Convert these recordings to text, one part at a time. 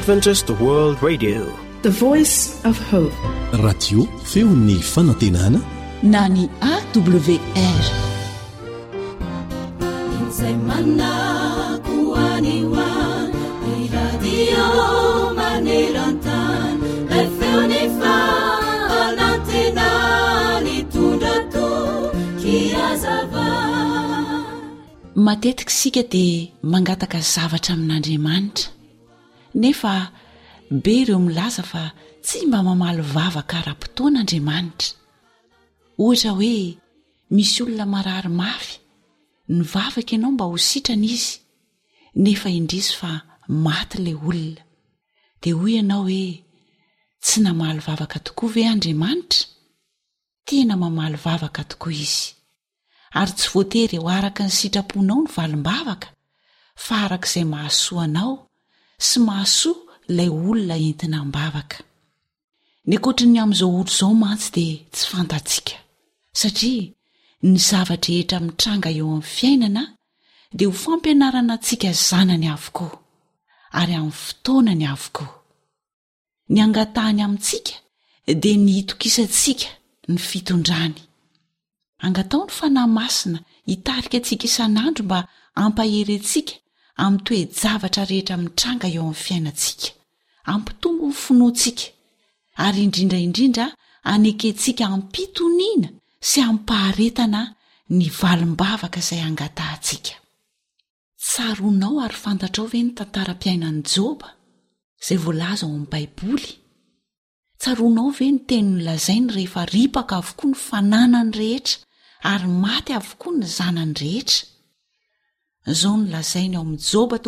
Adventist World Radio, the voice of hope. Radio feon'ny fanantenana na ny AWR. Insemana kuaniwa radio manerantan feoni fa anantena ni tundato kiazava. Matetika sika dia mangataka zavatra amin'Andriamanitra nefa be ireo milaza fa tsy mba mamaly vavaka ara-potoan'Andriamanitra. Ohatra hoe misy olona marary mafy, ny vavaka ianao mba ho sitrana izy nefa indrisy fa maty ilay olona, dia hoy ianao hoe tsy namaly vavaka tokoa ve Andriamanitra? Tena mamaly vavaka tokoa izy, ary tsy voatery ho araka ny sitraponao ny valim-bavaka, fa araka izay mahasoa anao sy mahasoa ilay olona entina mbavaka. Ny ankoatra ny amin'izao olo izao mantsy dia tsy fantatsika, satria ny zavatra rehetra mitranga eo amin'ny fiainana dia ho fampianarana antsika zanany avokoa, ary amin'ny fotoanany avokoa. Ny angatahany amintsika dia ny hitokisantsika ny fitondrany. Angatao ny fanahy masina hitarika antsika isan'andro mba ampaherentsika amin'ny toe-javatra rehetra mitranga eo amin'ny fiainantsika, ampitombo ny finoantsika, ary indrindra anekentsika ampitoniana sy ampaharetana ny valim-bavaka izay angatahantsika. Tsaronao ary fantatrao ve ny tantaram-piainan'i Joba izay voalaza ao amin'ny Baiboly? Tsaronao ve ny teny nolazainy rehefa ripaka avokoa ny fananany rehetra ary maty avokoa ny zanany rehetra? Izao nolazainy ao amin'ny Joba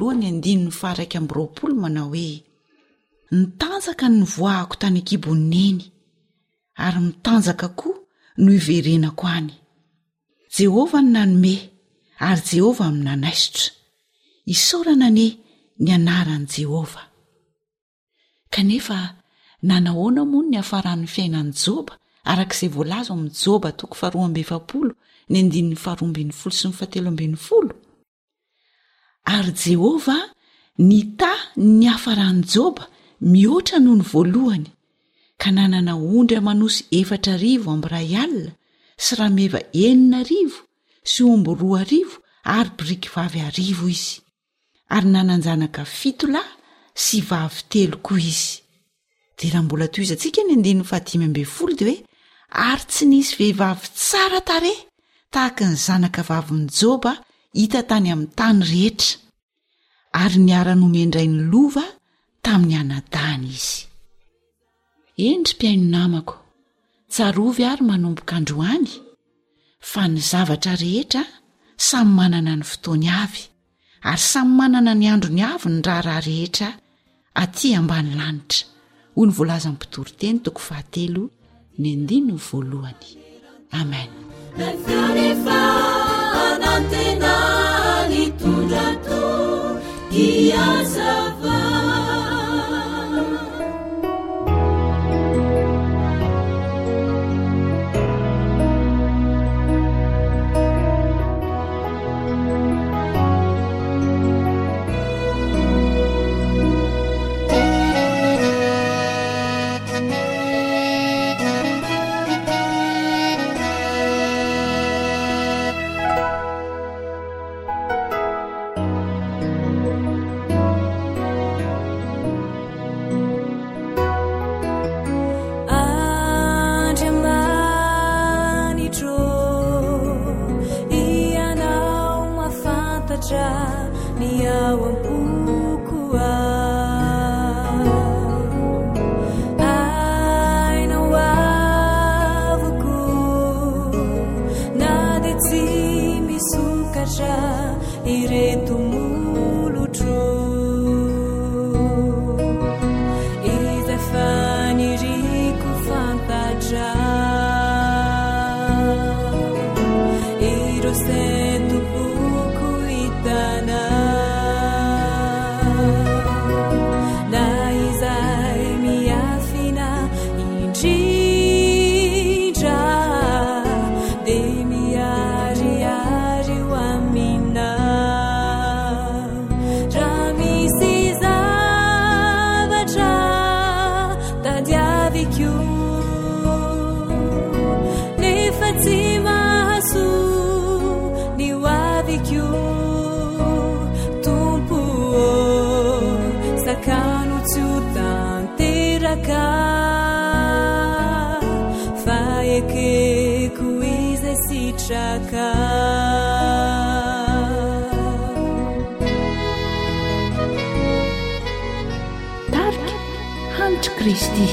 1:1-20 manao hoe: nitanjaka ny voahako tany an-kibon'ny neny, ary mitanjaka koa no iverenako any. Jehovah ny nanome, ary Jehovah ny nanaisotra. Isaorana anie ny anaran'i Jehovah. Kanefa nanahoana moa ny hafaran'ny fiainan'i Joba arak'izay voalaza ao amin'ny Joba 2:12-13 Ary Jehovah nita ny hafaran'i Joba mihoatra noho ny voalohany, ka nanana ondry amanosy 4,000 amby 1 alina sy rameva 9,000 sy omby 2,000 ary biriky vavy 1,000 izy, ary nananjanaka 7 lahy sy vavy 3 koa izy. Dia raha mbola toizantsika ny 15 dia hoe: ary tsy nisy vehivavy tsara tarehy tahaka ny zanaka vavin'i Joba hita tany amin'ny tany rehetra, ary niara-nomendray ny lova tamin'ny anadany izy. Endry mpiaino namako, tsarovy ary manomboka androany, fa ny zavatra rehetra samy manana ny fotoany avy, ary samy manana ny androny avy ny raharaha rehetra aty ambany lanitra. Hoy ny voalaza amin'ny mpitory-teny 7:1. Amen. Ramisiza faekeko izay sitraka tarika hanitry Kristy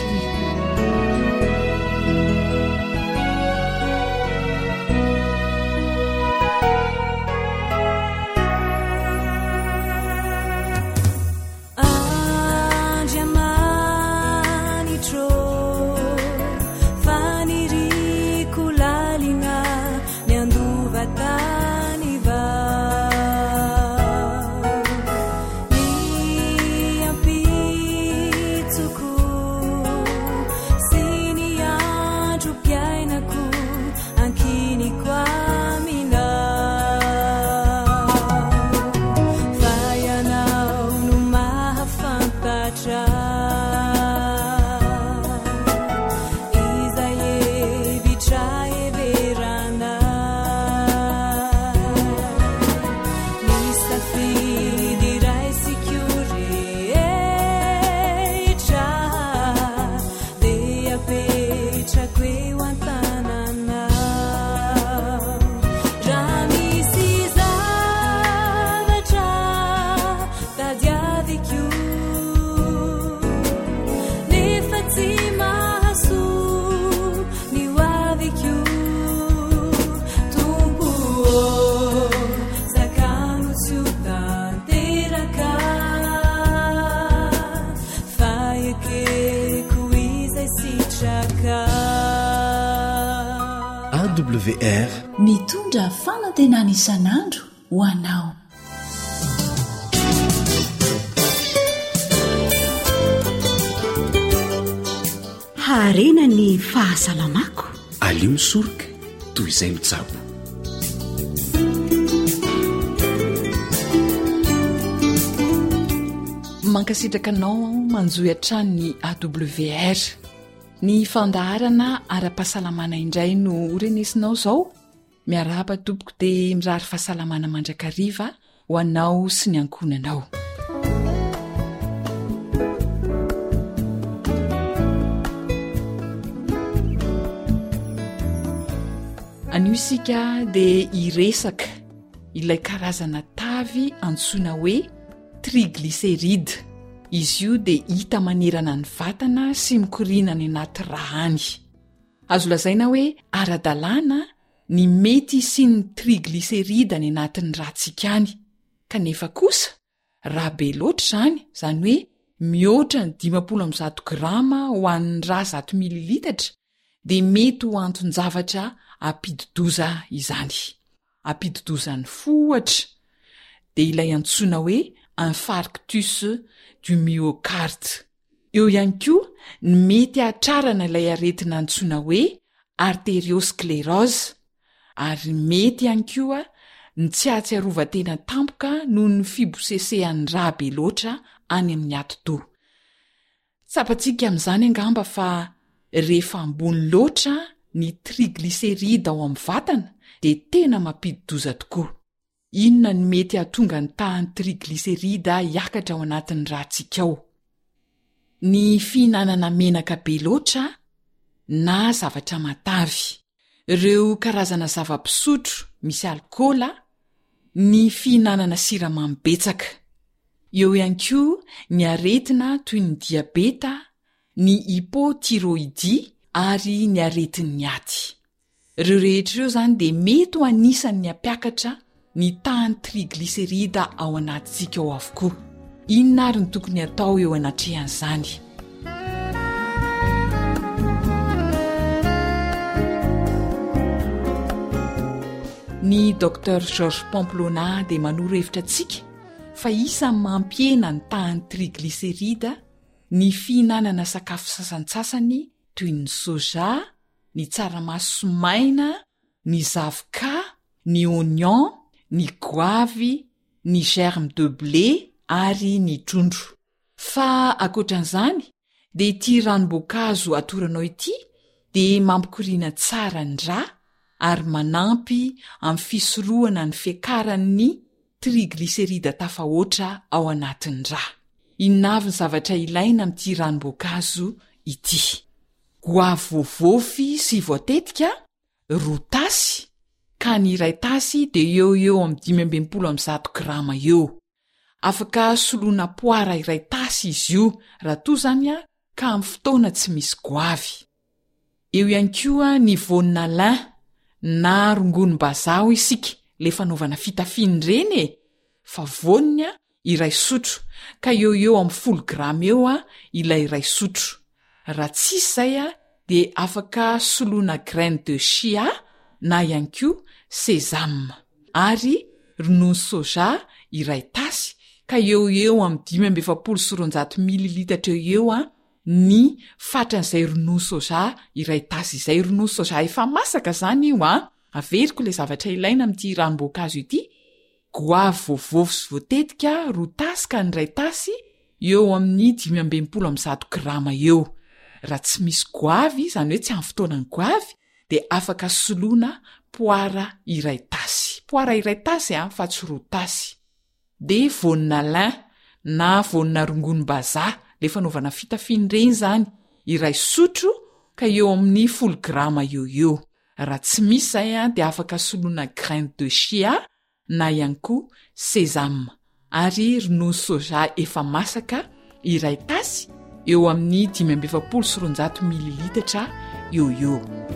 AWR mitondra fanantenana isan'andro ho anao. Harena ny fahasalamako. alio misoroka toy izay mitsabo. mankasitraka anao manjoy hatrany ny AWR. Ny fandaharana ara-pahasalamana indray no renesinao zao. Miarahaba tompoko dia mirary fahasalamana mandrakariva ho anao sy ny ankonanao. Anio isika dia iresaka ilay karazana tavy antsoina hoe triglycéride. Izy io dia hita manerana ny vatana sy mikorina ny anaty rahany. Azo lazaina hoe ara-dalàna ny mety sy ny triglycéride any anatin'ny rahantsika any. Kanefa kosa raha be loatra izany, izany hoe mihoatra ny 510 grama ho an'ny raha 100 mililitatra, dia mety ho anton-javatra ampidi-doza izany. Ampidi-dozan'ny fohatra dia ilay antsoina hoe infarctus du myocarde. Eo ihany koa ny mety hatrarana ilay aretina antsoina hoe arteriosclérose, ary mety ihany koa ny tsy ahatsiarovan-tena tampoka noho ny fibosesehan'ny raha be loatra any amin'ny ati-do. Sapatsika amin'izany angamba fa rehefa ambony loatra ny triglycéride ao amin'ny vatana dia tena mampidi-doza tokoa. Inona ny mety hahatonga ny tahan'ny triglycéride hiakatra ao anatin'ny rahantsika ao? Ny fihinanana menaka be loatra na zavatra matavy, ireo karazana zava-pisotro misy alkôla, ny fihinanana siramamy betsaka. Eo ihany koa ny aretina toy ny diabeta, ny hypothyroïdie ary ny aretin'ny aty. Ireo rehetra ireo izany dia mety ho anisan'ny hampiakatra ny tahan'ny triglycéride ao anatintsika ao avokoa. Inona ary ny tokony atao eo anatrehan'izany? Ny Dr Georges Pamplona dia manoro hevitra antsika fa isan'ny mampihena ny tahan'ny triglycéride ny fihinanana sakafo sasantsasany toy ny soja, ny tsaramaso maina, ny zavoka, ny oignon, ny goavy, ny germe de blé ary ny trondro. Fa ankoatran'izany dia ity ranom-boankazo atoranao ity dia mampikoriana tsara ny rà ary manampy amin'ny fisorohana ny fiakaran'ny triglycéride tafahoatra ao anatin'ny rà. Inona avy ny zavatra ilaina amin'ity ranom-boankazo ity? goavy voavofy sy voatetika 2 tasy, ka ny iray tasy de eo am 520 grama eo. Afaka soloina poara iray tasy izy io raha toa zany a ka am fotoana tsy misy goavy. Eo ihany koa ny vonina lin na rongonim-bazaha isika le fanaovana fitafiana reny fa vonina iray sotro ka eo am 10 grama eo a ilay iray sotro. Raha tsisy zay a de afaka soloina graine de chia na ihany koa sésame ary ronono soja iray tasy ka eo am 520 ml eo a ny fatran'izay ronono soja iray tasy izay. Ronono soja efa masaka zany io a. Averiko le zavatra ilaina am'ty ranom-boankazo ity. Goavy voavofy sy voatetika 2 tasy ka ny iray tasy eo amin'ny 520 grama eo. Raha tsy misy goavy zany hoe tsy amin'ny fotoanany goavy de afaka soloina poara iray tasy. Poara iray tasy fa tsy 2 tasy. De vonina lin na vonina rongonim-bazaha le fanaovana fitafiana reny zany iray sotro ka eo amin'ny 10 grama eo. Raha tsy misy zay de afaka soloina graine de chia na ihany koa sésame ary ronono soja efa masaka iray tasy eo amin'ny 520 ml eo.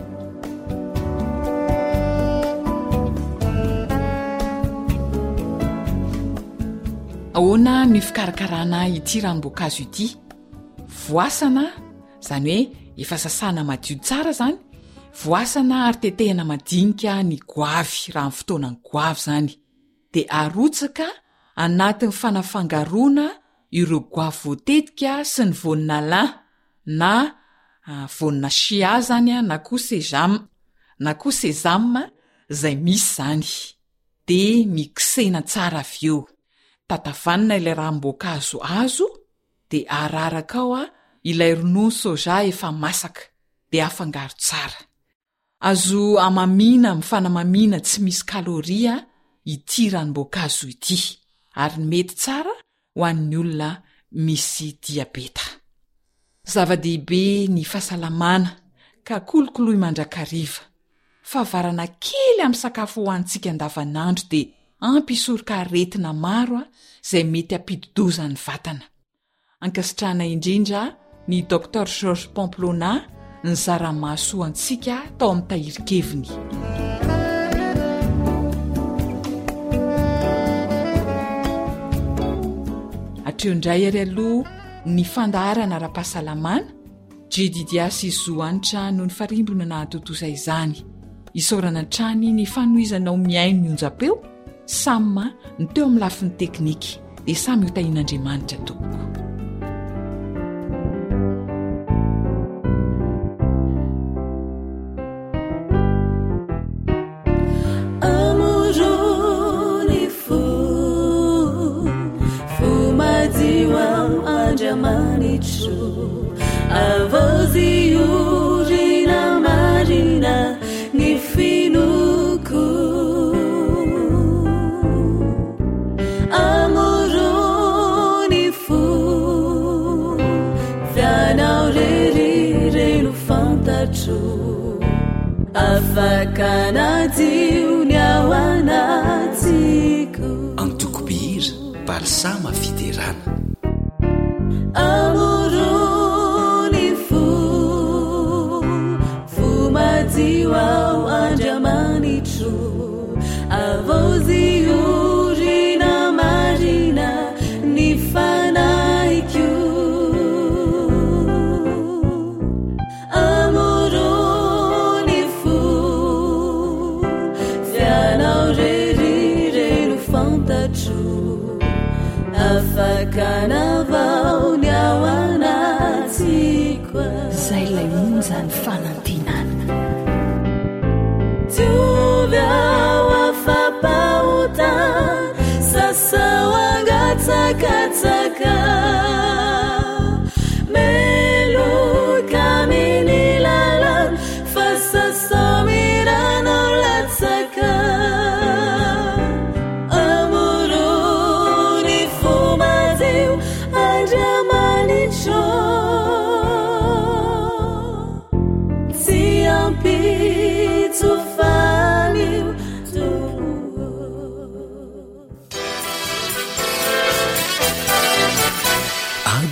Ahoana ny fikarakarana ity ranom-boankazo ity? Voasana, zany hoe efa sasana madio tsara zany, voasana ary tetehana madinika ny goavy raha amin'ny fotoanany goavy zany. De arotsaka anatin'ny fanafangaroana ireo goavy voatetika sy ny vonina lin na vonina chia zany na koa sésame zay misy zany. De mixena tsara avy eo. Tatavanina ilay ranom-boankazo azo de araraka ao ilay ronono soja efa masaka de afangaro tsara. Azo amamina mifanamamina tsy misy kaloria ity ranom-boankazo ity ary mety tsara ho an'ny olona misy diabeta. Zava-dehibe ny fahasalamana ka kolokoloy mandrakariva. Fahavarana kely amin'ny sakafo hohanintsika andavanandro de ampy hisoroka aretina maro zay mety ampidi-dozan'ny vatana. Ankasitrahana indrindra ny Dr Georges Pamplona ny zara-maso antsika tao amin'ny tahirikeviny. Atreo indray ary aloha ny fandaharana ara-pahasalamana JDDA sy zoanitra no ny farimbona nahatotoza izany. Isaorana trany ny fanoizanao miaino ny onjam-peo samy ny teo amin'ny lafin'ny teknika de samy ho tahin'Andriamanitra tompoko. Amorony fo madio Andriamanitra avozy orina marina ny finoko. Amorony fo fianao rerino fantatro afaka nadio ny ao anatiko. Antokobira balsama fiterana. Amorony fo madio Andriamanitra avozy orina marina ny fanaiko. Amorony fo fianao rerino fantatro afaka navao ny ao anatiko. Zay lay monjany fanantinana. Diovy ao afampahota sasao angatsakatsaka meloka amin'ny lalana fa sasao miranao latsaka. Amorony fo madio Andriamanitra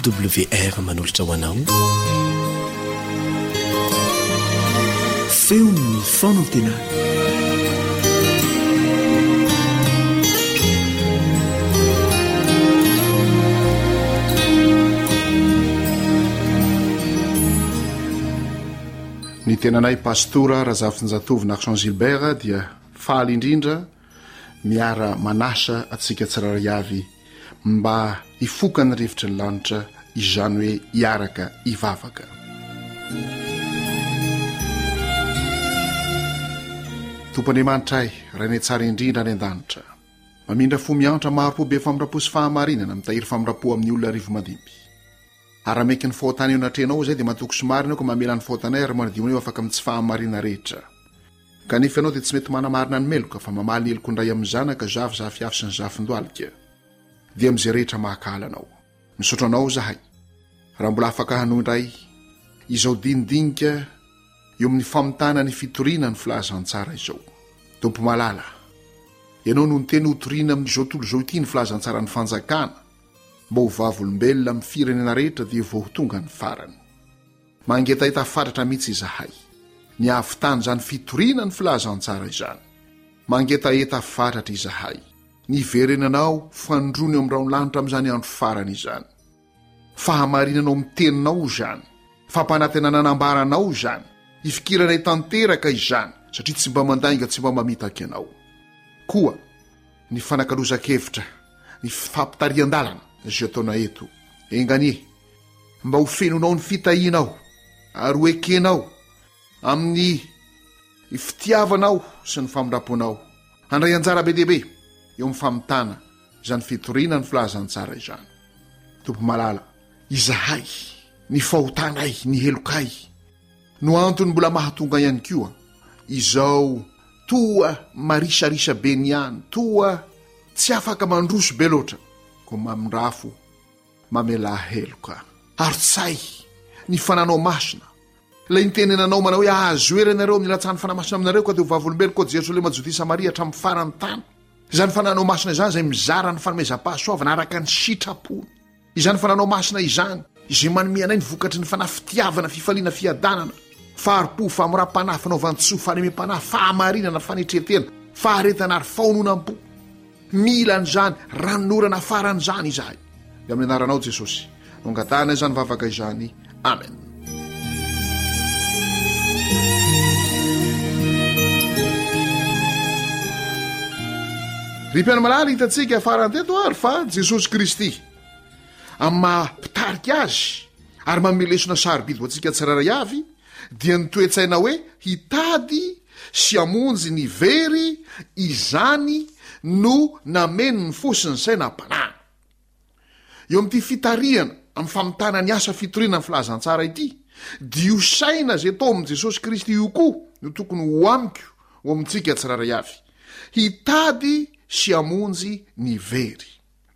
awr manolotra ho anao feon'ny fonantena ny tenanay pastora Razafinjatovo Narson Gilbert dia faly indrindra miara manasa atsika tsiraray avy mba hifokany rivotry ny lanitra izany hoe hiaraka hivavaka. Tompon'Andriamanitra rainay tsara indrindra any an-danitra mamindra fo miantra maro be famirapo sy fahamarinana mitahiry famirapo amin'ny olona rivo mandimby. Arameky ny fahotany eo natrenao zay dia matoko somary anao ka mamela ny fahotany ary manadiona eo afaka amin'ny tsy fahamarina rehetra. Kanefa ianao dia tsy mety manamarina ny meloka fa mamaly ny eloko ndray amin'ny zanaka zafy sy ny zafindoalika. Dia amin'izay rehetra mahakala anao. Misaotra anao zahay. Raha mbola afaka hanoy indray izao dinidinika eo amin'ny famitana ny fitoriana ny filazantsara izao. Tompo malala. Ianao no niteny hotoriana amin'izao tolo izao ity ny filazantsara ny fanjakana. Mba ho vavolombelona amin'ny firenena rehetra dia vao tonga ny farany. Mangetahita fatratra mihitsy izahay. Ny avitany izany fitoriana ny filazantsara izany. Mangetahita fatratra izahay. Ny verenanao fandrony eo amin'ny raonlanitra amin'izany andro farany izany. Fahamarinanao amin'ny teninao izany. Fampanantenana nambaranao izany. Ifikiranay tanteraka izany satria tsy mba mandainga tsy mba mamitaka ianao. Koa ny fanakalozakevitra, ny fampitarian-dalana izay ataona eto. Enganie, mba ho fenonao ny fitahianao ary ho ekenao amin'ny fitiavanao sy ny famindraponao. Handray anjara be dehibe eo amin'ny famitana izany fitoriana ny filazantsara izany. Tompo malala, izahay, ny fahotanay, ny helokay, no antony mbola mahatonga ihany koa izao toa marisarisa be niany, toa tsy afaka mandroso be loatra, ko mamindrafo mamela heloka. Ary tsay ny fananao masina, lay nitenenanao manao hoe ahazoera ianareo amin'ny latsany fanamasina aminareo ka dia ho vavolombeloko Jerosalema Jodisia Maria hatramin'ny farany tany. Izany fananao masina izany izay mizara ny fanomezam-pahasoavana araka ny sitrapony. Izany fananao masina izany izay manome anay ny vokatry ny fanafitiavana, fifaliana, fiadanana, faharipo, famoram-panahy, fanaovan-tsoa, fanemem-panahy, fahamarinana, fanetretena, faharetana ary faononam-po. Mila an'izany ranorana faran'izany izahay. Dia amin'ny anaranao Jesosy no angatahana izany vavaka izany. Amen. Ry mpiana malala hitantsika faranteto ary fa Jesosy Kristy amin'ny mahampitarika azy ary mamelesona sarobidy ho antsika tsiraray avy dia nitoetsaina hoe hitady sy hamonjy ny very izany no nameno ny fosiny say nampanahy. Eo amin'ity fitariana amin'ny famitana ny asa fitoriana ny filazantsara ity dia io saina zay tao amin'i Jesosy Kristy io koa no tokony ho amiko ho amintsika tsiraray avy. Hitady sy hamonjy ny very.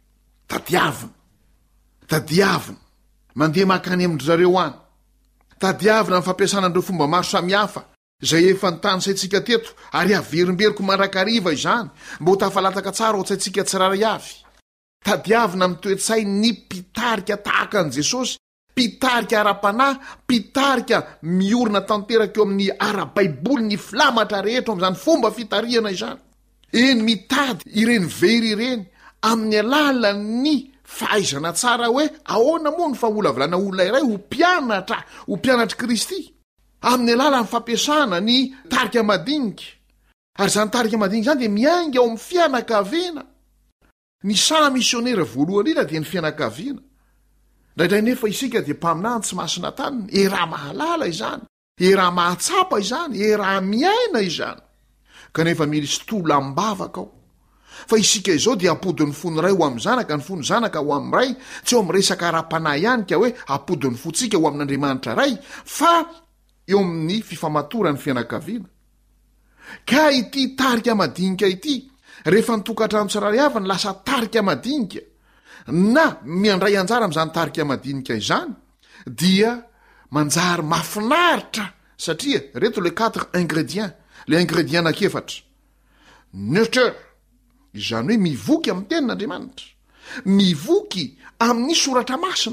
Tadiavina mandeha makany amin'ny zareo any. Tadiavina amin'ny fampiasana an'ireo fomba maro samihafa izay efa nitanysaintsika teto ary averimberiko mandrakariva izany mba ho tafalataka tsara ho tsaintsika tsiraray avy. Tadiavina amin'ny toetsay ny pitarika tahaka an' Jesosy, pitarika ara-panahy, pitarika miorina tanteraka eo amin'ny ara-baiboly, ny filamatra rehetra amin'izany fomba fitariana izany. Eny mitady ireny very ireny amin'ny alalan'ny fahaizana tsara hoe ahoana moa ny faholavolana olona iray ho mpianatra Kristy amin'ny alalan'ny fampiasana ny tarika madinika. Ary izany tarika madinika izany dia miainga ao amin'ny fianakaviana. Ny sana misionera voalohany ila dia ny fianakaviana. Indraindray nefa isika dia mpaminany tsy masina taniny, raha mahalala izany, raha mahatsapa izany, raha miaina izany. Kanefa misy tolam-bavaka ao. Fa isika izao dia apodin'ny fony ray ho amin'ny zanaka, ny fony zanaka ho amin'ny ray, tsy eo amin'ny resaka ara-panahy ihany ka hoe apodin'ny fontsika ho amin'Andriamanitra ray, fa eo amin'ny fifamatorany fianakaviana. Ka ity tarika madinika ity, rehefa nitokantrano tsiraray avy ny lasa tarika madinika, na miandray anjara amin'izany tarika madinika izany, dia manjary mafinaritra satria reto le 4 ingrédients, le ingrédient anakefatra. Nurture, izany hoe mivoky amin'ny tenin'Andriamanitra, mivoky amin'ny soratra masina,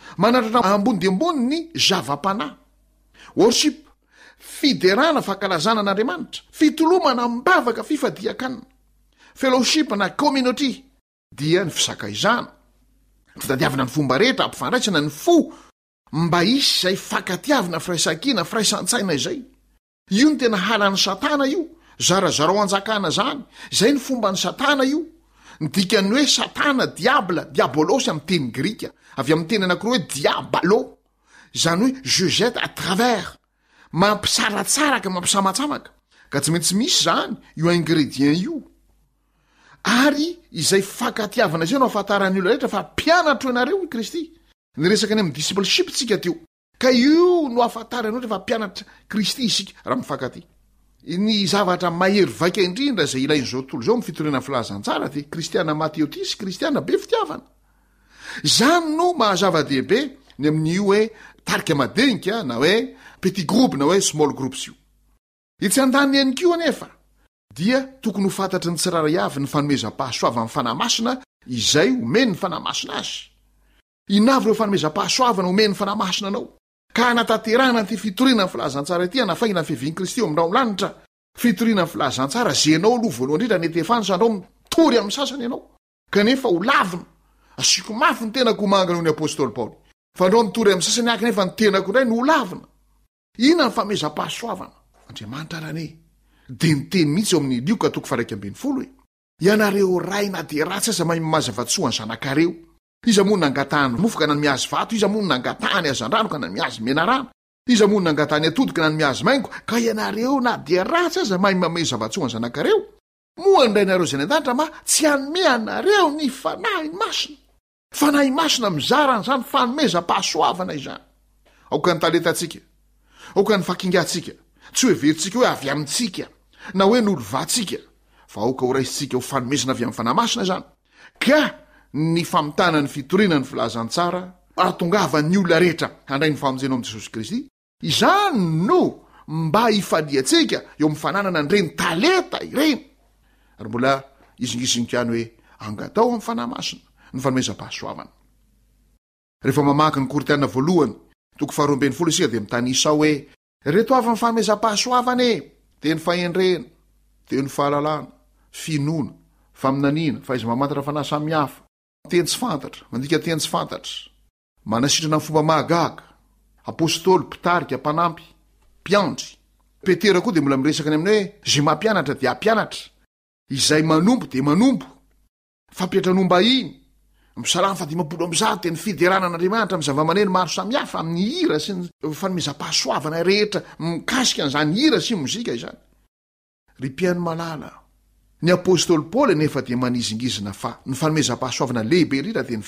manaratra ambony de ambony ny zava-panahy worship fiderana fankalazana an'andriamanitra fitolomana mbavaka fifadiakanina fellowship na community dia ny fisakaizana fitadiavana ny fomba rehetra ampifandraisana ny fo mba isy zay fakatiavina firaisan-kina firaisan-tsaina izay io ny tena halany satana io zarazarao anjakana zany zay ny fomba ny satana io ny dikany hoe satana diabla diabolosy amin'ny teny grika avy amin'ny teny anankiroa hoe diabalo zany hoe jejette à travers mampisaratsaraka mampisamatsamaka ka tsy maintsy misy zany io ingrédient io ary izay fakatiavana zay no afatarany olo rehetra fa mpianatro ianareo i Kristy nyresaka any amin'ny discipleship tsika teo ka io no afatarany ohatra fa mpianatra Kristy isika raha mifankaty ny zavatra mahery vaika indrindra zay ilain'izao tontolo zao mifitoriana filazantsara de kristiana mateotisy kristiana be fitiavana zany no mahazava-dehibe ny amin'io hoe tarika madinika na hoe petit groupe na hoe small groups io itsy andany ihany kio anefa dia tokony ho fantatry ny tsiraray avy ny fanomezam-pahasoava amin'ny fanamasina izay omeny ny fanamasina azy inavy reo fanomezam-pahasoavana omeny ny fanamasina anao ka anatanterahana ty fitoriana ny filazantsara ity anafaina ny fiviany Kristy eo aminao lanitra fitoriana ny filazantsara zenao aloha voalohany indrindra netefansa andao mitory amin'ny sasany ianao kanefa ho lavina asiko mafy ny tenako mangana ny apôstôly Paoly fa andao mitory amin'ny sasany aky nefa ny tenako indray no ho lavina ina ny famezam-pahasoavana Andriamanitra rane de ny teny mihitsy eo amin'ny Lioka 1:20 hoe ianareo raina de ratsy aza mahay mazavatsoa ny zanakareo iza moa nangatany mofoka na ny miazy vato iza moa nangatany azandrano ka na ny miazy menarana iza moa nangatany atody ka na ny miazy maingo ka ianareo na de ratsy aza mahay mamay zavatsoa ny zanakareo moa indrainareo zay an-danitra ma tsy hanome anareo ny fanahy masina fanahy masina mizarany zany fanomezam-pahasoavana izany aoka ny talentatsika aoka ny fakingatsika tsy hoe veritsika hoe avy amintsika na hoe n'olo-vatsika fa aoka ho raisitsika ho fanomezana avy amin'ny fanamasina zany ka ny famitana ny fitoriana ny filazantsara ahatongava ny olona rehetra handray ny famonjena amin'i Jesosy Kristy izany no mba hifaliatsika eo amin'ny fananana nireny talenta ireny ary mbola izingizinikany hoe angatao amin'ny fanamasina ny fanomezam-pahasoavana rehefa mamaky ny Korintana voalohany 2:20 isika de mitany Isao hoe reto avy amin'ny fanomezam-pahasoavana teny fahendrena teny fahalalana finoana faminaniana fahaiza-mamantatra fanahy samihafa teny tsy fantatra mandika teny tsy fantatra manasitrana amin'ny fomba mahagaga apôstôly mpitarika mpanampy mpiandry Petera koa de mbola miresaka ny aminy hoe zay mampianatra de ampianatra izay manompo de manompo fampiatranomba iny misalamy fa 50 teny fideranan'Andriamanitra amin'ny zava-maneno maro samihafa amin'ny hira sy ny fanomezam-pahasoavana rehetra mikasika an'izany hira sy mozika izany ry mpiaino malala ny apôstôly Paoly nefa de manizingizina fa ny fanomezam-pahasoavana lehibe indrindra de ny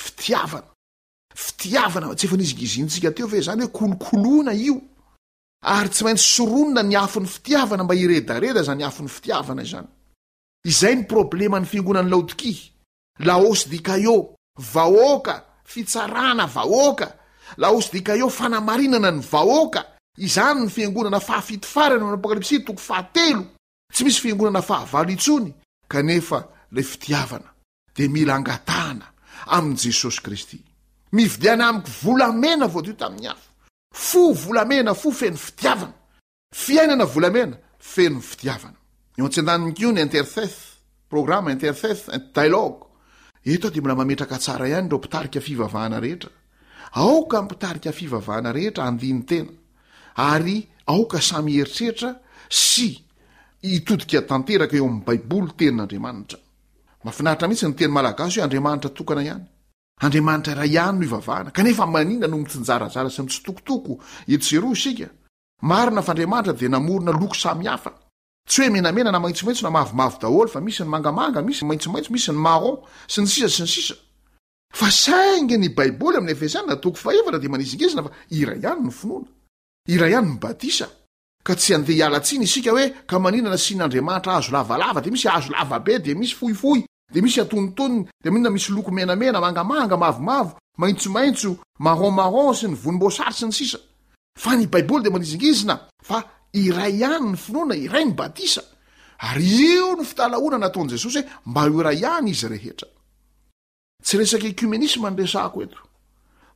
fitiavana tsy efa nizingizintsika teo ve zany hoe kolokoloana io ary tsy maintsy soronina ny afon'ny fitiavana mba iredareda zany afon'ny fitiavana izany izay ny problema ny fiangonan'ny Laodikia Laos dikaio vahoaka fitsarana vahoaka Laos dikaio fanamarinana ny vahoaka izany ny fiangonana fahafitifarana amin'ny Apokalipsy 3 tsy misy fiangonana fahavalo itsony kanefa le fitiavana de mila angatahana amin'ny Jesosy Kristy mividiana amiko volamena voadio tamin'ny afo fo volamena fo feno fitiavana fiainana volamena feno fitiavana eo an-tsendaniko ny interceth programme interceth dialogue eto de mbola mametraka tsara ihany reo mpitarika fivavahana rehetra aoka mpitarika fivavahana rehetra andiny tena ary aoka samy heritreritra sy itodika tanteraka eo amin'ny baiboly tenin'Andriamanitra mafinaritra mihitsy ny teny malagasy hoe Andriamanitra tokana ihany Andriamanitra iray ihany no ivavahana kanefa manina no mitsinjarazara sy mitsitokotoko etsero isika marina fa Andriamanitra de namorona loko samihafa tsy hoe menamena na maitsomaitso na mavomavo daholo fa misy ny mangamanga misy ny maitsomaitso misy ny marron sy ny sisa fa saingy ny baiboly amin'ny Efesiana toko 5 de manizingizina fa ira ihany no finoana ira ihany no batisa ka tsy andeha hialatsiny isika hoe ka maninana sin'Andriamanitra azo lavalava de misy azo lavabe de misy fohifohy de misy atonontoniny de minna misy loko menamena mangamanga mavomavo maitsomaitso marron sy ny vonimbosary sy ny sisa fa ny baiboly de manizingizina fa iray ihany ny finoana iray ny batisa ary io no fitalaona nataon'i Jesosy hoe mba ho iray ihany izy rehetra tsy resaka ekumenisma ny resako eto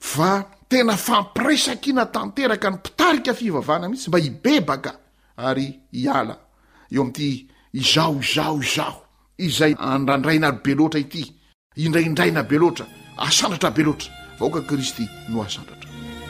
fa tena fampiresakiana tanteraka ny mpitarika fivavahana mihitsy mba hibebaka ary hiala eo am'ty izao izay andrandraina be loatra ity indraindraina be loatra asandratra be loatra vaoka Kristy no asandratra.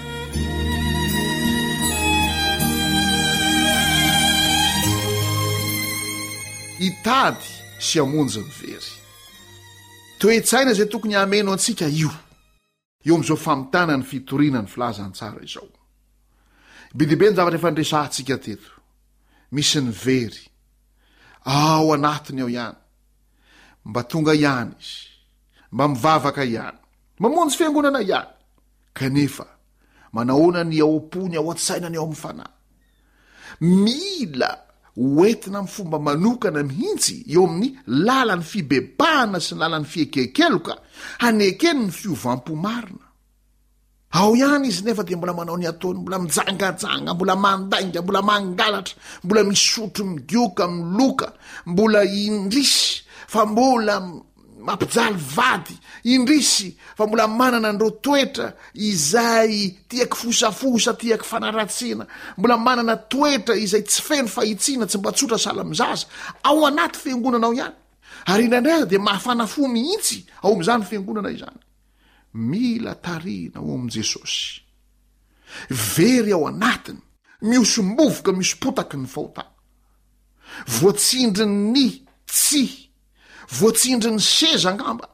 Hitady sy amonjy ny very toetsaina zay tokony hameno antsika io eo am'izao famitana ny fitoriana ny filazany tsara izao. Be dehibe ny zavatra efa ndresantsika teto misy ny very ao anatiny ao ihany mba tonga ihany izy mba mivavaka ihany mamonjy fiangonana ihany kanefa manahoana ny aopony ao an-tsainany ao amin'ny fanahy mila hoentina amin'ny fomba manokana mihitsy eo amin'ny lalan'ny fibebahana sy ny lalan'ny fiekekeloka hanekeny ny fiovam-po marina ao ihany izy nefa dia mbola manao ny ataony mbola mijangajanga mbola mandainga mbola mangalatra mbola misotro migioka miloka mbola indrisy fa mbola mampijaly vady indrisy fa mbola manana andreo toetra izay tiaky fosafosa tiaky fanaratsiana mbola manana toetra izay tsy feno fahitsiana tsy mba tsotra salamizaza ao anaty fiangonana ao ihany ary indraindray dia mahafanafo mihitsy ao am'izany fiangonana izany. Mila tarina ao am' Jesosy very ao anatiny miosombovoka misopotaky ny fahotana voatsindriny ny tsy voatsindriny seza angamba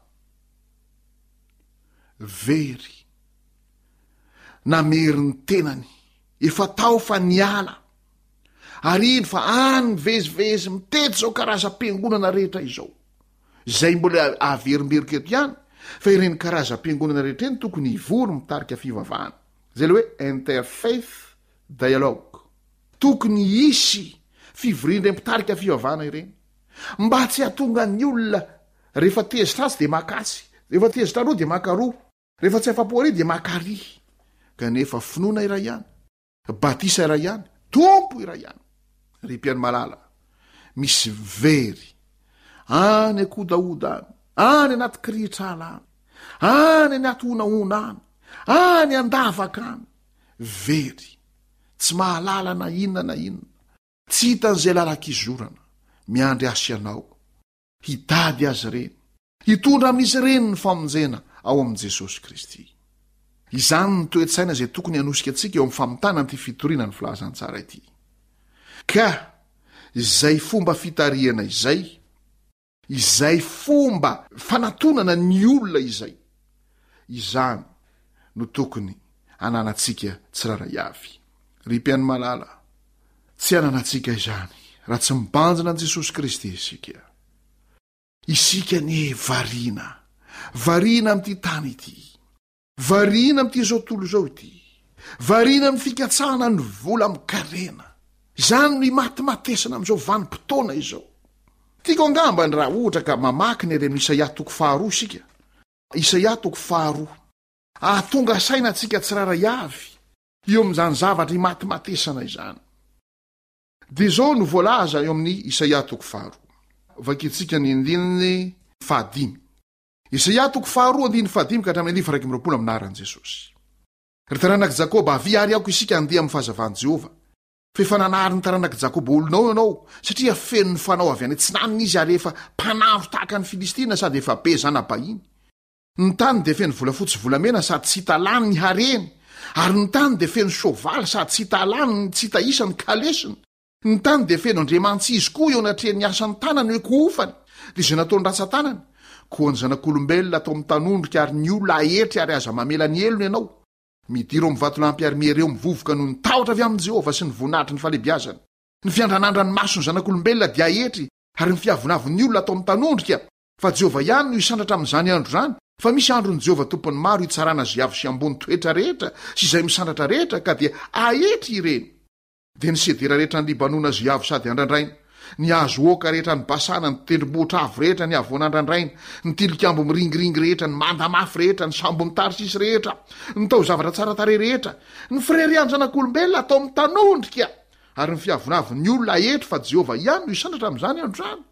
very namery ny tenany efa tao fa niala ary iny fa any mivezivezy mitety zao karazam-piangonana rehetra izao zay mbola averimberika eto ihany fa ireny karazam-piangonana rehetra eny tokony hivory mitarika fivavahana zay le hoe interfaith dialogue tokony isy fivorindra mitarika fivavahana ireny mba tsy hatonga ny olona rehefa tezitra azy de makasy rehefa tezitra roa de makaroa rehefa tsy afapoary de makary kanefa finoana iray ihany batisa iray ihany tompo iray ihany ry mpiany malala misy very any akodaoda any anaty krihitrala any anaty onaona any andavaka any very tsy mahalala na inona tsy hitan'izay lalakizorana miandry asy anao hitady azy reny hitondra amin'izy reny ny famonjena ao amin'i Jesosy Kristy. Izany ny toetsaina zay tokony hanosika antsika eo amin'ny famitana ty fitoriana ny filazantsara ity ka izay fomba fitariana izay fomba fanatonana ny olona izany no tokony ananatsika tsiraray avy. Ry mpiany malala tsy ananatsika izany raha tsy mibanjina an Jesosy Kristy isika ny variana am'ty tany ity variana am'ty zao tolo zao ity variana amin'ny fikatsahana ny vola mikarena izany ny matimatesana am'izao vanim-potoana izao. Tiako angamba ny raha ohatra ka mamaky ny reny Isaia 2 sika Isaia 2 ahatonga saina atsika tsiraray avy eo amin'izany zavatra matimatesana izany. De zao no voalaza eo amin'ny Isaia 2 vakitsika ny 5 Isaia 2 ka hatramin'ny 120 aminaran'i Jesosy. Ry taranak' Jakoba avy ary ako isika andeha amin'ny fahazavan'i Jehova fa efa nanary ny taranak' Jakoba olonao ianao satria feno ny fanao avy any antsinaniny izy ary efa mpanaro tahaka ny Filistina sady efa be zanabahiny. Ny tany de feno volafotsy volamena sady tsy hita lany ny hareny ary ny tany de feno soavaly sady tsy hita lany ny tsy hita isa ny kalesiny. Ny tany de feno andriamantsy izy koa eo anatrehan'ny asan'ny tanany hoe kohofany de izay nataony ratsan-tanany koa ny zanak'olombelona atao amin'ny tanondrika ary ny olona ahetry ary aza mamela ny elony ianao midiro amin'ny vatolampy ary miereo mivovoka noho ny tahotra avy amin'i Jehova sy ny voninahitry ny falebiazany. Ny fiandranandra ny masony zanak'olombelona dia ahetry ary ny fiavonavon'ny olona atao amin'ny tanondrika fa Jehova ihany no isandratra amin'izany andro zany fa misy andro ny Jehova tompony maro hitsarana ziavy sy ambony toetra rehetra sy izay misandratra rehetra ka dia ahetry ireny. De ny sedera rehetra ny libanona ziavy sady andrandraina ny azo oka rehetra ny basana ny tendrombohitra avo rehetra ny avoan'andrandraina ny tilikambo miringiringy rehetra ny mandamafy rehetra ny sambo mitarsisy rehetra ny tao zavatra tsara tare rehetra ny freriany zanak'olombelona atao amin'ny tanondrika ary ny fiavonavy ny olona ahetry fa Jehova ihany no isandratra amin'izany andro zany.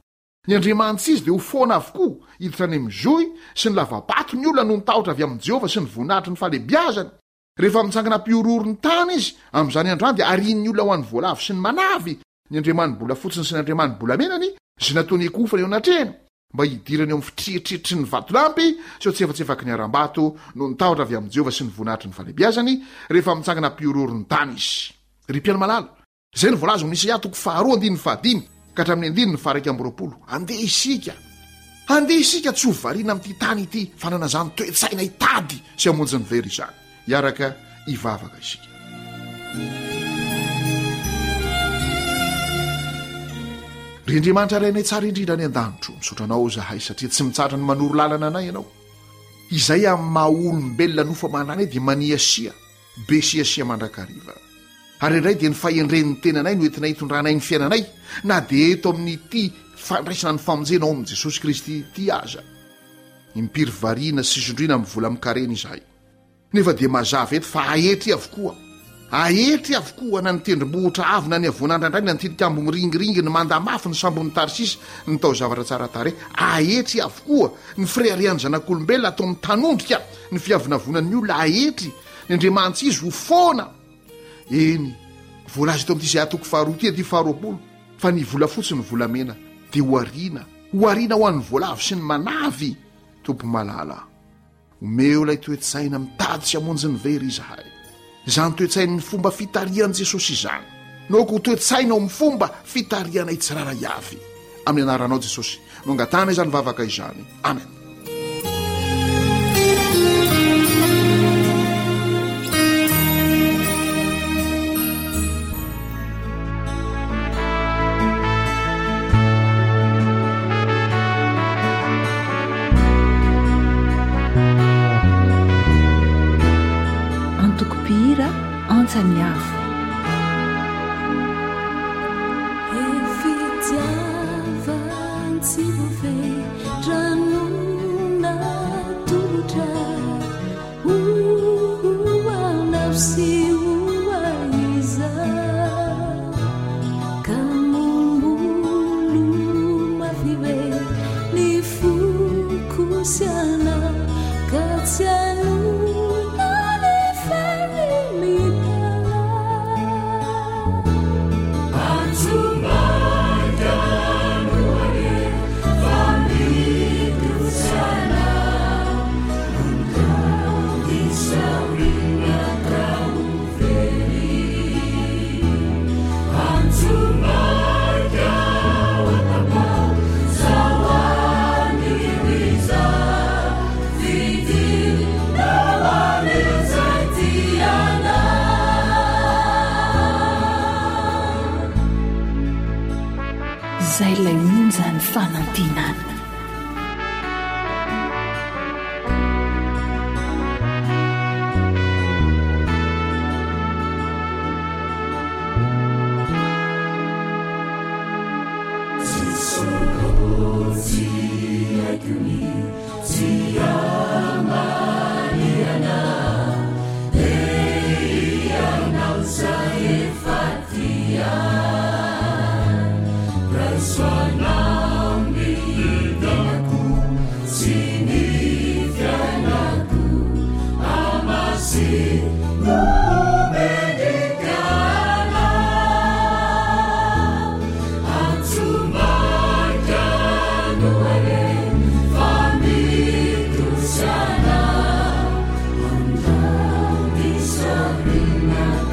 ny andriamanitra izy dia ho foana avokoa hiditra any mizoy sy ny lavabato ny olona no nitahotra avy amin'i jehovah sy ny voninahitry ny falebiazany rehefa mitsangana mpiororo ny tany izy amin'izany androany dia arian'ny olona ho an'ny voalavo sy ny manavy ny andriamanymbola fotsiny sy ny andriamanymbolamenany zay nataony ekofany eo anatrehany mba hidirany eo amin'ny fitriritritry ny vatolampy sy o tsy efatsefaky ny aram-bato no nitahotra avy amin'i jehovah sy ny voninahitry ny falebiazany rehefa mitsangana mpiororo ny tany izy ry mpiano malala zay ny voalazo ny Isaia toko 2:5 ka hatramin'ny 9:20 andeha isika tsy ho variana amin'ity tany ity fa nanazany toetsaina hitady sy amonjy ny very izany iaraka ivavaka isika. Ry Andriamanitra rainay tsara indrindra any an-danitro misotranao zahay satria tsy mitsatra ny manoro lalana anay ianao izay amin'ny maha olombelona nofa mananay dia maniasia be siasia mandrakariva ary indray dia ny fahendren'ny tenanay no entinay hitondranay ny fiainanay na dia eto amin'ity fandraisana ny famonjenao amin'i Jesosy Kristy ity aza impiry variana sy isondrina amin'ny vola mikarena izahay nefa dia mazava eto fa ahetry avokoa na ny tendrombohitra avy na ny avonandra indray na ny tilikambo miringiringy ny mandamafy ny sambon'ny tarsisy ny tao zavatra tsara tare ahetry avokoa ny fireharian'ny zanak'olombelona atao amin'ny tanondrika ny fiavinavonan'ny olona ahetry ny Andriamanitra izy ho foana eny voalazy eto amin'ity Isaia toko 2:20 fa ny vola fotsy ny volamena dia ho ariana ho an'ny voalavo sy ny manavy tompo malala omeo ilay toetsaina mitady sy amonjy ny very izahay izany toetsain'ny fomba fitarian'i Jesosy izany noko ho toetsaina ao amin'ny fomba fitariana itsirara avy amin'ny anaranao Jesosy no angatana izany vavaka izany amen. Zay lay monjany fanantinana.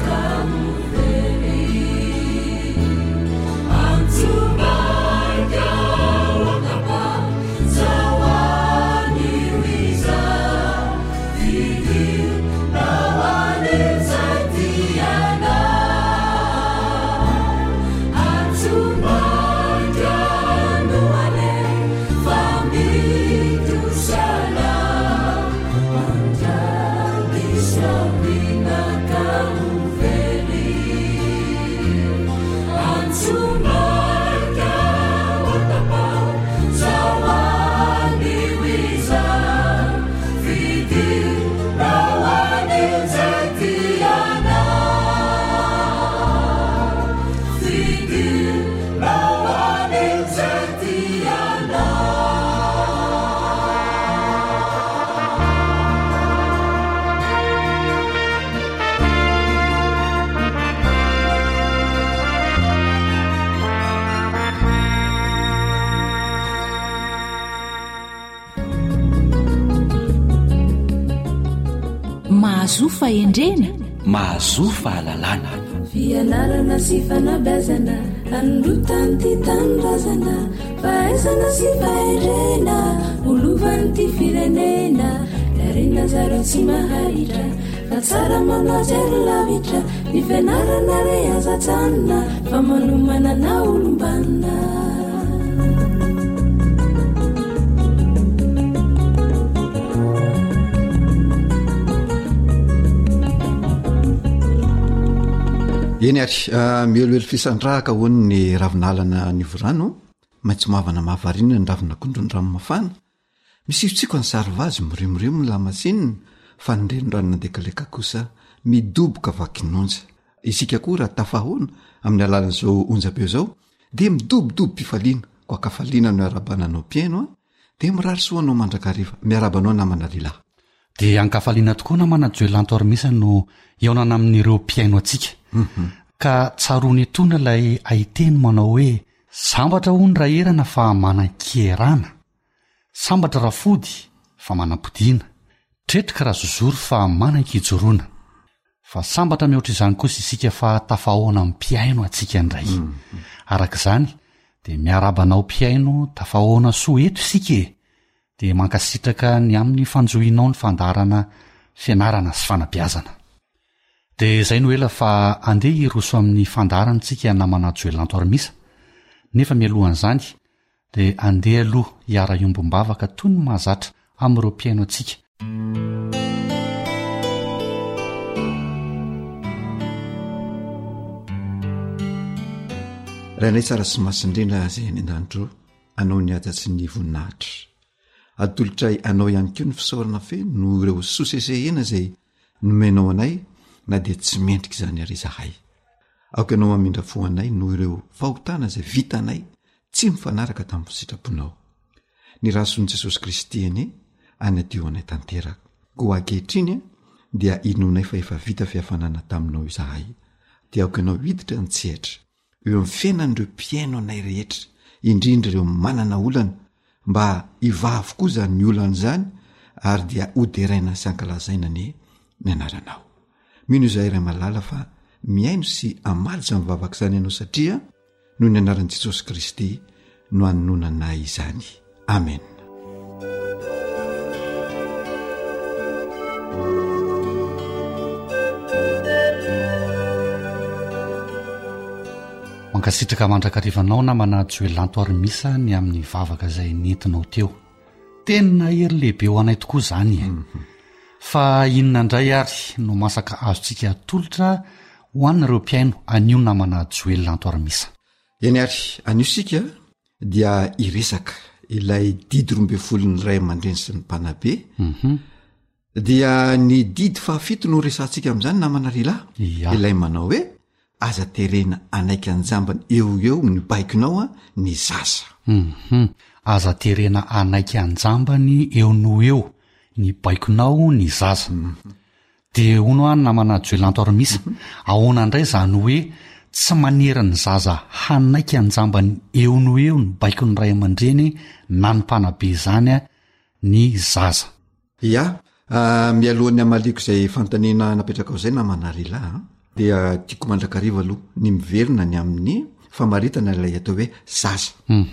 God. mahazo fahendrena, mahazo fahalalana. fianarana sy fanabeazana androtany ty tanindrazana fahaizana sy fahendrena olovany ty firenena darena zareo tsy mahahitra fa tsara manao zero lavitra ny fianarana re azatsanina fa manomanana olombanina. eny ary mihelohelo fisandrahaka hoany ny ravinalana nivorano maintso mavana mahavarina ny ravina kondron-dramomafana misivitsiko ny saryvazy mirimorimo ny lamasinina fa nireno-ranona andekaleka kosa midoboka vakinonja isika koa raha tafahoana amin'ny alalan'izao onjabeo zao dia midobodobo mpifaliana ko akafaliana no arabananao mpiaino a dia mirary soanao mandrakariva miarabanao namana lilahy dia ankafaliana tokoa namana joelanto armisa no eonana amin'ireo mpiaino atsika ka tsarony etona ilay aiteny manao hoe sambatra ho ny raherana fa manan-kerana, sambatra rafody fa manam-podiana, tretrika raha zozory fa manan-kijoroana. Fa sambatra mihoatra izany kosa isika fa tafahoana amin'ny mpiaino atsika indray. Araka izany dia miarabanao mpiaino tafahoana soa eto isika dia mankasitraka ny amin'ny fanjohinao ny fandarana fianarana sy fanabeazana. Dia izay no ela fa andeha hiroso amin'ny fandarantsika namana joelanto armisa nefa mialohan'izany dia andeha aloha hiara-iombom-bavaka toy ny mahazatra amin'ireo mpiaino atsika. rainay tsara sy masindrena zay ny an-danitro anao ny ajatsy ny voninahitra atolotray anao ihany koa ny fisaorana fe no ireo sosesehena zay nomenao anay na dia tsy mendrika izany ary zahay aoka ianao mamindra fo anay no ireo fahotana izay vita anay tsy mifanaraka tamin'ny fisitraponao ny rason'i Jesosy Kristy eny anadio anay tanteraka koa ankehitriny dia inonay fa efa vita fihafanana taminao izahay dia aoka ianao hiditra ny tsehatra eo amin'ny fiainan'ireo mpiaino anay rehetra indrindra ireo manana olana mba hivavy koa zany ny olana izany ary dia hoderaina sy ankalazaina ny anaranao. Mino izahay iray malala fa miaino sy amaly izany mivavaka izany ianao satria noho ny anaran'i Jesosy Kristy no anonanay izany. Amen. Mankasitraka mandrakarivanao namana joelanto armisa ny amin'ny vavaka izay nentinao teo. Tena hery lehibe ho anay tokoa izany. Fa inona indray ary no masaka azontsika atolotra ho an'ireo mpiaino anio namana joelanto armisa. Eny ary aniosika dia iresaka ilay didy 12 ray aman-dreny sy ny mpanabe dia ny didy fahafito no resantsika amin'izany namana lilahy ilay manao hoe aza terena anaiky anjambany eo ny baikonao ny zaza. Aza terena anaiky anjambany eo no eo ny baikonao ny zaza. Dia hono any namana joelanto armisa ahoana indray izany hoe tsy manerany zaza hanaiky anjambany eo no eo ny baikony ray aman-dreny na ny mpanabe izany ny zaza. Ya mialohan'ny amaliko izay fantanina napetraka ao izay namana lilahy dia tiako mandrakariva aloha ny miverina ny amin'ny famaritana ilay atao hoe zaza.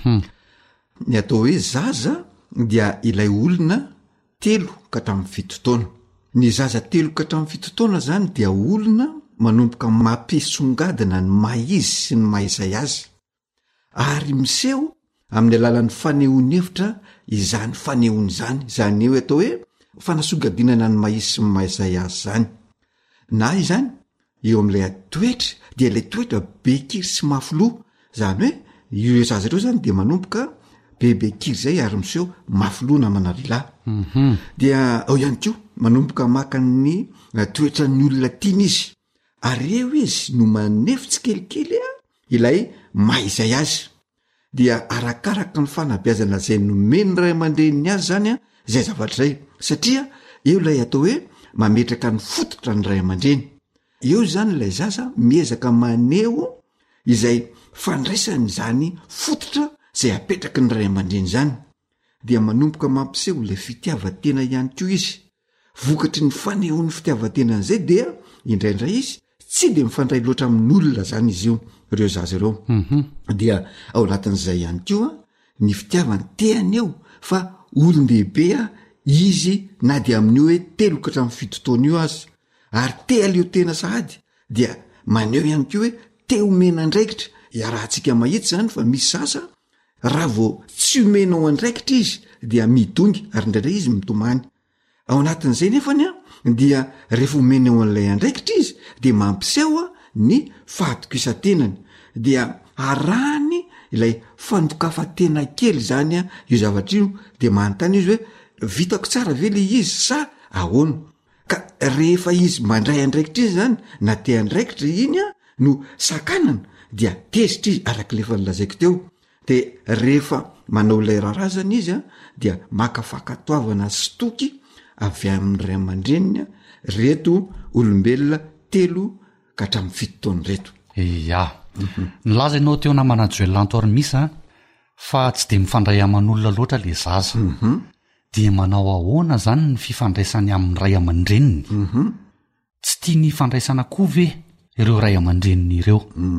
Ny atao hoe zaza dia ilay olona 3 ka hatramin'ny 7 taona. Ny zaza 3 ka hatramin'ny 7 taona zany dia olona manomboka mampisongadina ny maizy sy ny maizay azy ary miseho amin'ny alalan'ny fanehoan-hevitra izany fanehoany izany izany eo atao hoe fanasongadinana ny maizy sy ny maizay azy zany na izany eo amin'ilay toetra dia ilay toetra bekiry sy mafoloha zany hoe io zaza ireo zany dia manomboka bebekiry zay ary miseho mafoloha namana lilahy. Dia ao ihany koa manomboka maka ny toetra ny olona tiany izy ary eo izy no manefitsy kelikely ilay maizay azy dia arakaraka ny fanabeazana izay nomeny ray aman-dreny azy zany izay zavatra izay satria eo ilay atao hoe mametraka ny fototra ny ray aman-dreny. Eo zany ilay zaza miezaka maneho izay fandraisany zany fototra izay apetraka ny ray aman-dreny zany dia manomboka mampiseho ilay fitiavan-tena ihany koa izy vokatry ny fanehoan'ny fitiavantenan'izay dia indraindray izy tsy de mifandray loatra amin'olona zany izy io reo zaza ireo dia ao anatin'izay ihany koa ny fitiavany teany eo fa olon-dehibea izy na dia amin'io hoe 3 ka hatramin'ny 7 taona io azy ary te aleo tena sahady dia maneho ihany koa hoe te omena andraikitra iarahantsika mahitsy zany fa misy sasa raha vao tsy omenao andraikitra izy dia midongy ary indraindray izy mitomany ao anatin'izay nefany a dia rehefa omena eo an'ilay andraikitra izy dia mampiseho a ny fahatokisan-tenany dia arahany ilay fandokafa-tena kely zany a io zavatra io dia manontany izy hoe vitako tsara ve le izy sa ahoana ka rehefa izy mandray andraikitra izy zany na te andraikitra iny a no sakanana dia tezitra izy arak'lefa nilazaiko teo de rehefa manao ilay raharazana izy a dia makafakatoavana sy toky avy amin'ny ray aman-dreniny reto olombelona 3 ka hatramin'ny 7 taona reto ya nilaza ianao teo namana joelantormisa fa tsy de mifandray aman'olona loatra le zaza dia manao ahoana zany ny fifandraisany amin'ny ray aman-dreniny tsy tia ny fandraisana koa ve ireo ray aman-dreniny ireo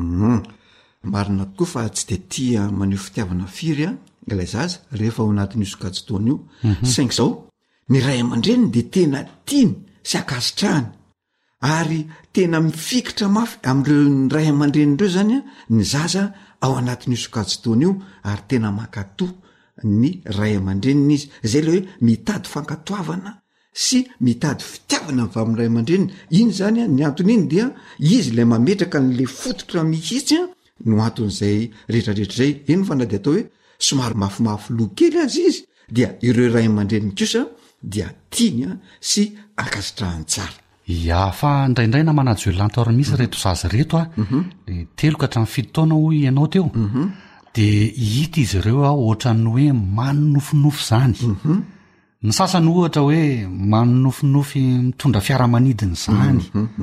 marina tokoa fa tsy de tia maneho fitiavana firy a ilay zaza rehefa ao anatin'io sokajy-taona io saingy zao ny ray aman-dreniny de tena tiany sy akasitrahany ary tena mifikitra mafy amin'ireo ny ray aman-dreniny ireo zany a ny zaza ao anatin'io sokajy-taona io ary tena makatoa ny ray aman-dreniny izy zay le hoe mitady fankatoavana sy mitady fitiavana avy amin'ny ray aman-dreniny iny zany a ny antony iny dia izy lay mametraka n'le fototra mihitsy a no anton'izay rehetrarehetra zay eny fa na de atao hoe somary mafimafy lo kely azy izy dia ireo ray aman-dreniny kosa dia tiany a sy akasitrahany tsara ya fa indraindray namana joelantormisy reto zazy reto a le 3 ka hatramin'ny 7 taona hoy ianao teo de hita izy ireo a ohatrany hoe manonofinofy zany ny sasany ohatra hoe manonofinofy mitondra fiaramanidiny zany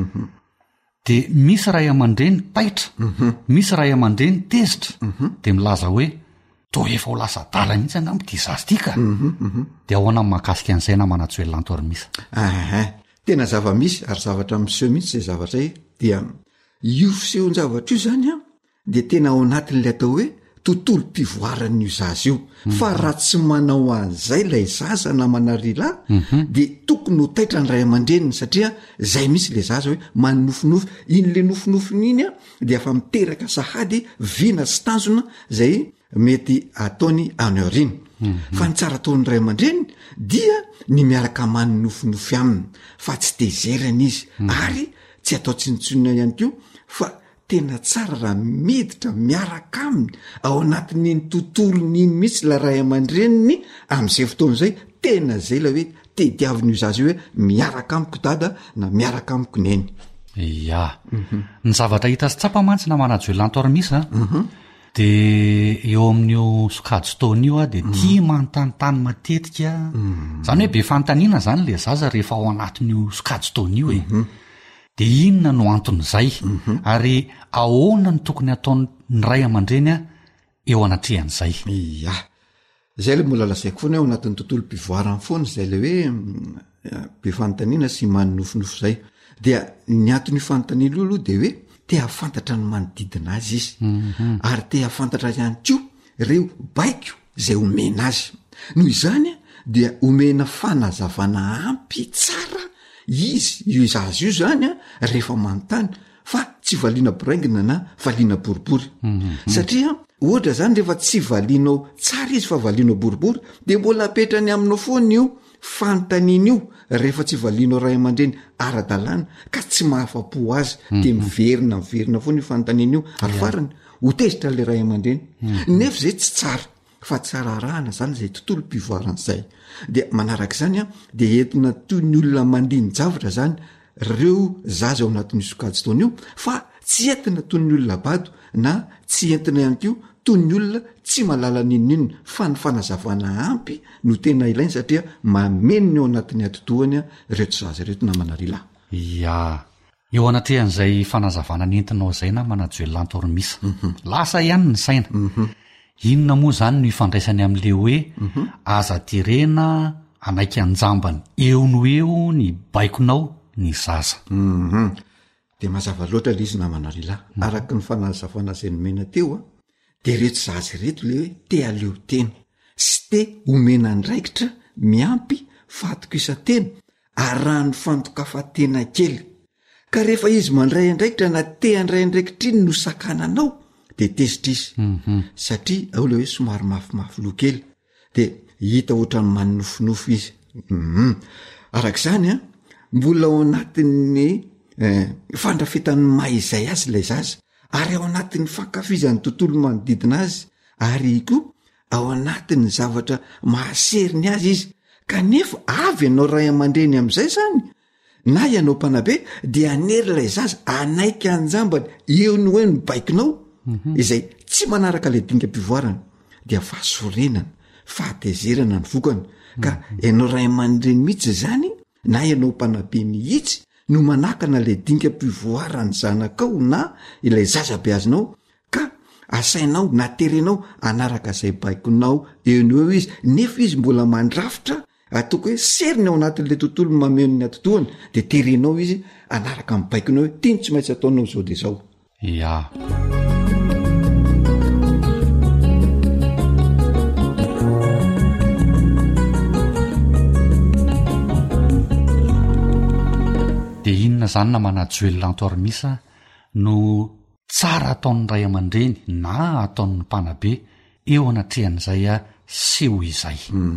de misy ray aman-dreny taitra misy ray aman-dreny tezitra de milaza hoe to efa ho lasa dala mihitsy angambo ty zazy tika de ahoana mahakasika an'izay namana joelantormisa tena zava-misy ary zavatra miseho mihitsy zay zavatra dia io fisehon-javatra io zany a de tena ao anatin'lay atao hoe tontolo mpivoaran'io zaza io fa raha tsy manao an'izay lay zaza namana rila de tokony ho taitra ny ray aman-dreniny satria zay misy le zaza hoe manonofinofy iny le nofinofiny iny a de efa miteraka sahady vina sy tanjona zay mety ataony aneoriny fa ny tsara ataon'ny ray aman-dreniny dia ny miaraka manonofinofy aminy fa tsy tezerana izy ary tsy atao tsinitsonina ihany ko fa tena tsara raha miditra miaraka aminy ao anatin'iny tontolon'iny mihitsy la ray aman-dreniny amin'izay fotoan'izay tena zay la hoe tediavin'io zazy io hoe miaraka amiko dada na miaraka amiko neny ya ny zavatra hita sy tsapa mantsy namana joelantormisa de eo amin'io sokajy-taona io a de tia manontanytany matetika zany hoe be fanontaniana zany le zaza rehefa ao anatin'io sokajy-taona io de inona no anton'izay ary ahoana ny tokony ataony ny ray aman-dreny a eo anatrehan'izay ya zay le mola lasaiko foana ao anatin'ny tontolo mpivoarany foana zay le hoe be fanontaniana sy manonofinofo zay dia ny antony fanontaniana olo de hoe te hafantatra ny manodidina azy izy ary te hafantatra ihany ko reo baiko zay omena azy noho izany a dia omena fanazavana ampy tsara izy io zazy io zany a rehefa manontany fa tsy valiana boraingina na valiana boribory satria ohatra zany rehefa tsy valinao tsara izy fa valianao boribory de mbola apetrany aminao foana io fanontaniana io rehefa tsy valianao ray aman-dreny ara-dalàna ka tsy mahafapo azy de miverina foana io fanontaniana io ary farany ho tezitra le ray aman-dreny nefa zay tsy tsara fa tsara rahana zany zay tontolo mpivoaran'izay de manaraka zany a de entina toy ny olona mandiny javatra zany reo zaza ao anatin'ny sokajy-taona io fa tsy entina toy ny olona bato na tsy entina ihany ko toy ny olona tsy malala ninonina fa ny fanazavana ampy no tena ilainy satria mameno eo anatin'ny atotohany a reto zaza reto namana rila ya eo anatrehan'izay fanazavana nentinao zay namana joelantormisa lasa ihany ny saina inona moa zany no ifandraisany amin'le hoe aza terena anaiky anjambany eo no eo ny baikonao ny zaza. De mazava loatra le izy namanarila araky ny fanazavana zay nomena teo de reto zaza reto le hoe te aleo tena sy te omena ndraikitra miampy fatoko isa-tena arahany fantokafatena kely ka rehefa izy mandray andraikitra na te andray andraikitra iny no sakananao de tezitra izy satria ao le hoe somary mafimafy lo kely de hita ohatrany manofinofo izy arak'izany mbola ao anatin'ny fandrafetany maizay azy ilay zaza ary ao anatin'ny fankafizany tontolo manodidina azy ary koa ao anatin'ny zavatra mahaseriny azy izy kanefa avy ianao ray aman-dreny amin'izay zany na ianao mpanabe dia anery ilay zaza anaiky anjambany eo ny hoe ny baikinao izay tsy manaraka ilay dinga-pivoarana dia fahasorenana fahatezerana ny vokana ka ianao ray aman-dreny mihitsy zany na ianao mpanabe mihitsy no manakana ilay dinga-pivoarany zanakao na ilay zazabe azonao ka asainao naterenao anaraka izay baikonao eo ny eo izy nefa izy mbola mandrafitra atoko hoe seriny ao anatin'ilay tontolo mameno ny atotoany de terenao izy anaraka amin'ny baikonao hoe tiny tsy maintsy ataonao zao de zao ya de inona zany na manajoelantoarmisa no tsara ataon'ny ray aman-dreny na ataon'ny mpanabe eo anatrehan'izay seho izay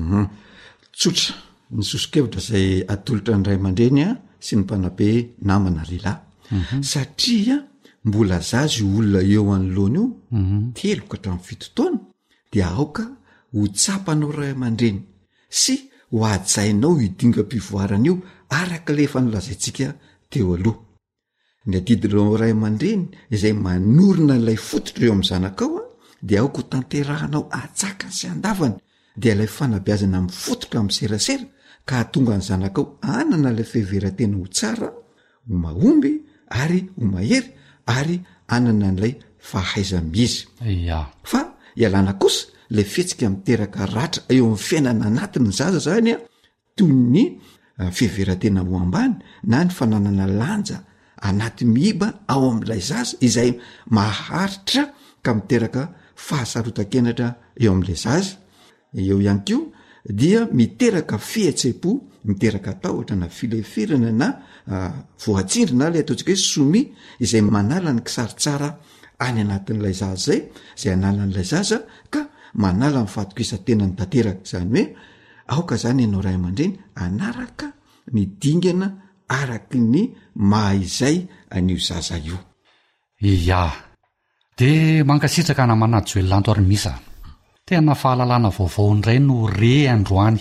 tsotra ny sosokevitra zay atolotra ny ray aman-dreny sy ny mpanabe namana rila satria mbola zazy olona eo anoloana io telo ka hatramin'ny fitotoana dia aoka ho tsapanao ray aman-dreny sy ho ajainao hidinga-pivoarana io araka lefa nolazaintsika teo aloha ny adidinao ray aman-dreny izay manorina ilay fototra eo amin'ny zanakao dia aoka ho tanterahanao atsakany sy andavany dia ilay fanabeazana amin'ny fototra amin'ny serasera ka hatonga ny zanakao anana ilay fiheveran-tena ho tsara ho mahomby ary ho mahery ary anana n'ilay fahaizam-izy fa ialana kosa ilay fihetsika miteraka ratra eo amin'ny fiainana anatiny zaza zany toy ny fiheveran-tena ho ambany na ny fananana lanja anaty mihiba ao amin'ilay zaza izay maharitra ka miteraka fahasarotan-kenatra eo amin'ilay zaza eo ihany ko dia miteraka fihetsepo miteraka tahotra na filefirana na voatsindrina lay ataontsika hoe somi izay manala ny kisaritsara any anatin'ilay zaza zay analan'ilay zaza ka manala ny fatokisa-tena ny tanteraka zany hoe aoka zany ianao ray aman-dreny anaraka ny dingana araky ny mahaizay an'io zaza io ya de mankasitraka na manajoelanto ary misa tena fahalalana vaovao ndray no re androany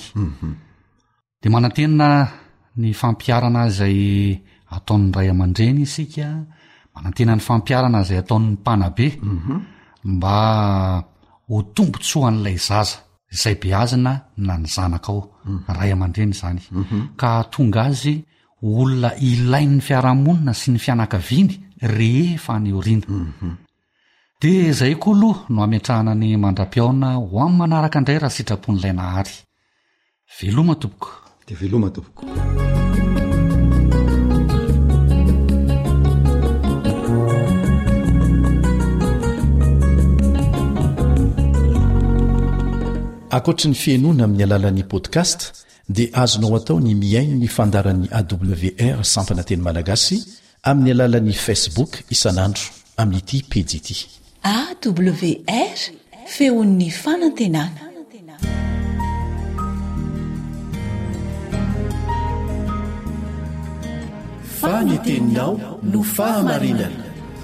de manantena ny fampiarana zay ataon'ny ray aman-dreny isika manantena ny fampiarana zay ataon'ny mpanabe mba ho tombontsoan'ilay zaza izay be azina na ny zanakao ray aman-dreny zany ka tonga azy olona ilain'ny fiarahamonina sy ny fianakaviany rehefa ny oriana de zay koa aloha no ametrahana ny mandra-piaona ho amin'ny manaraka indray raha sitrapon'ilay nahary veloma tompoko de veloma tompoko akoatra ny fiainoana amin'ny alalan'ni podcast dia azonao atao ny miaino ny fandaran'ny awr sampana teny malagasy amin'ny alalan'ni facebook isan'andro amin'ity pejy ity awr feon'ny fanantenana faneteninao no fahamarinana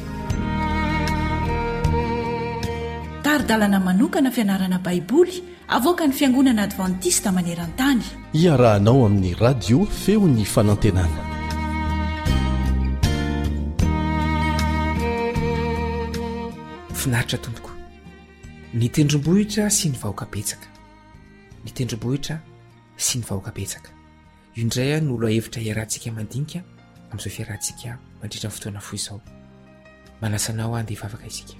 taridalana manokana fianarana baiboly avoaka ny fiangonana advantista maneran-tany iarahanao amin'ny radio feon'ny fanantenana finaritra tompoko ny tendrombohitra sy ny vahoaka-petsaka ny tendrombohitra sy ny vahoaka-petsaka io indray a nolo ahevitra iarahantsika mandinika amin'izao fiarahantsika mandritra fotoana fo izao manasanao andeha vavaka isika